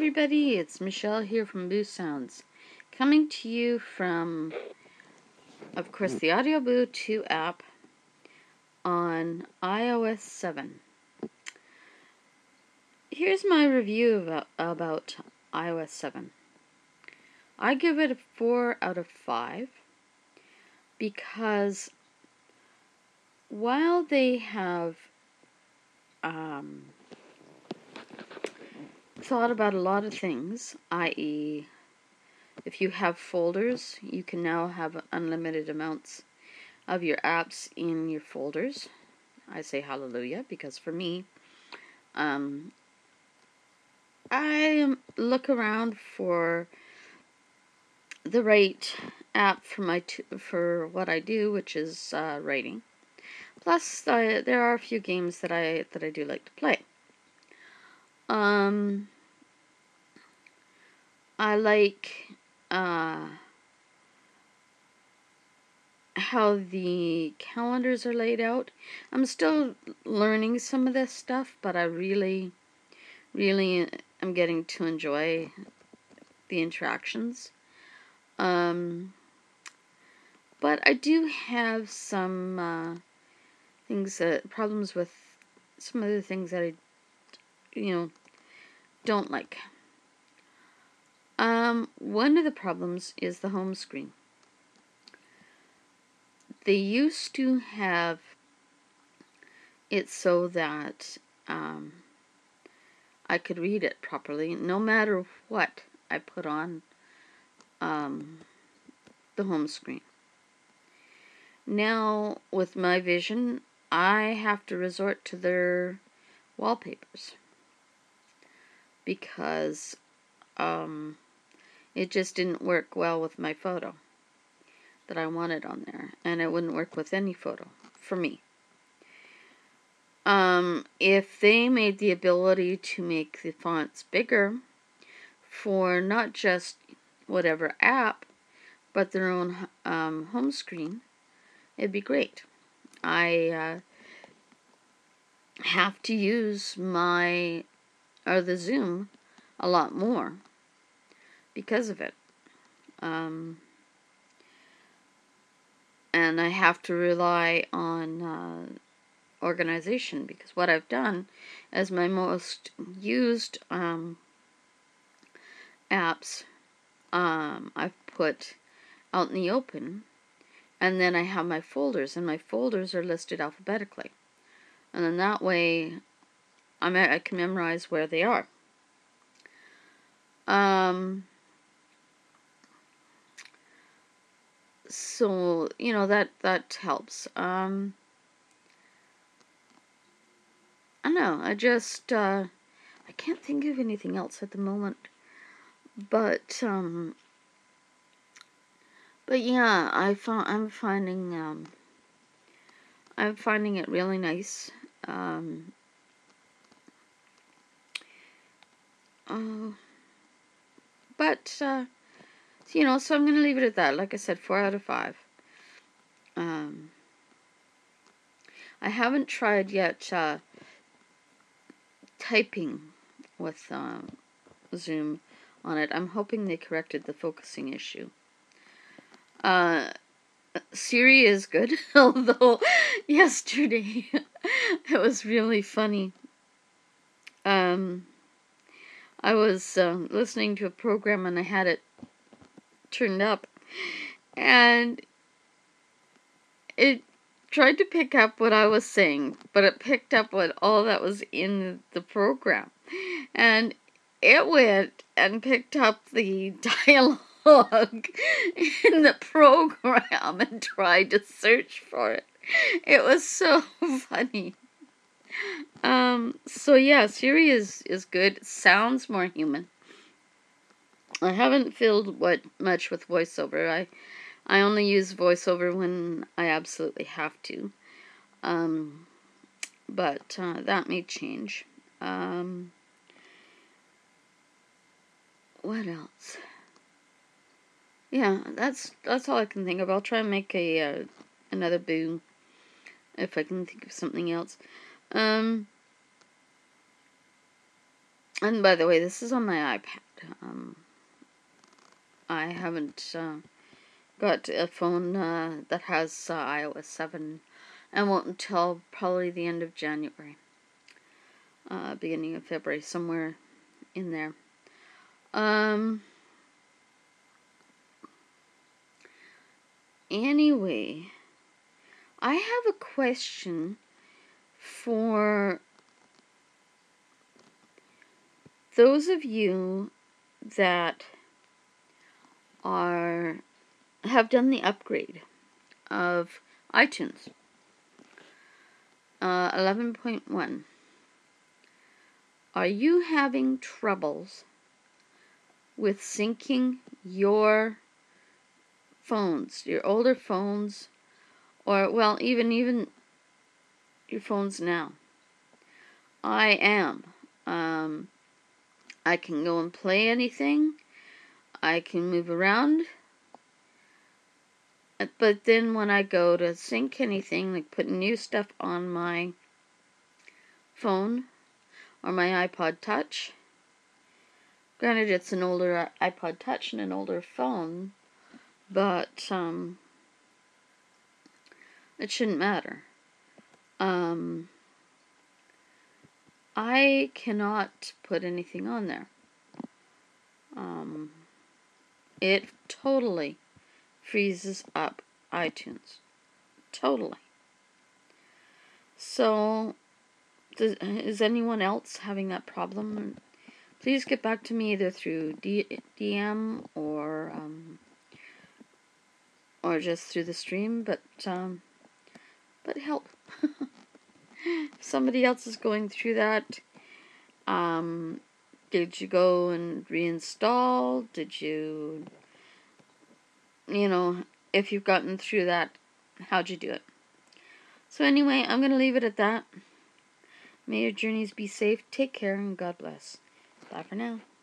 everybody, it's Michelle here from Boo Sounds, coming to you from, of course, the Audio Boo 2 app on iOS 7. Here's my review about iOS 7. I give it a 4 out of 5 because while they have thought about a lot of things, i.e., if you have folders, you can now have unlimited amounts of your apps in your folders. I say hallelujah, because for me, I look around for the right app for what I do, which is writing. Plus, there are a few games that I do like to play. I like how the calendars are laid out. I'm still learning some of this stuff, but I really am getting to enjoy the interactions. But I do have some problems with some of the things that I don't like. One of the problems is the home screen. They used to have it so that I could read it properly, no matter what I put on the home screen. Now, with my vision, I have to resort to their wallpapers because it just didn't work well with my photo that I wanted on there, and it wouldn't work with any photo for me. If they made the ability to make the fonts bigger for not just whatever app, but their own home screen, it'd be great. I have to use the Zoom a lot more because of it. And I have to rely on organization, because what I've done as my most used apps, I've put out in the open, and then I have my folders, and my folders are listed alphabetically, and then that way I can memorize where they are. So that helps. I know, I can't think of anything else at the moment, but yeah, I'm finding it really nice. But so I'm gonna leave it at that. Like I said, 4 out of 5. I haven't tried yet typing with Zoom on it. I'm hoping they corrected the focusing issue. Siri is good, although yesterday it was really funny. I was listening to a program and I had it turned up, and it tried to pick up what I was saying, but it picked up all that was in the program, and it went and picked up the dialogue in the program and tried to search for it. It was so funny. So yeah, Siri is good. It sounds more human. I haven't filled much with voiceover. I only use voiceover when I absolutely have to. But that may change. What else? Yeah, that's all I can think of. I'll try and make another Boo if I can think of something else. And by the way, this is on my iPad. I haven't got a phone that has iOS 7 and won't until probably the end of January. Beginning of February, somewhere in there. Anyway, I have a question for those of you that have done the upgrade of iTunes 11.1. Are you having troubles with syncing your phones, your older phones, or well, even your phones now? I am. I can go and play anything. I can move around. But then when I go to sync anything, like put new stuff on my phone or my iPod Touch, granted it's an older iPod Touch and an older phone, but it shouldn't matter. I cannot put anything on there. It totally freezes up iTunes. Totally. So, is anyone else having that problem? Please get back to me either through DM or just through the stream. But help. If somebody else is going through that, did you go and reinstall? Did you, if you've gotten through that, how'd you do it? So anyway, I'm going to leave it at that. May your journeys be safe. Take care and God bless. Bye for now.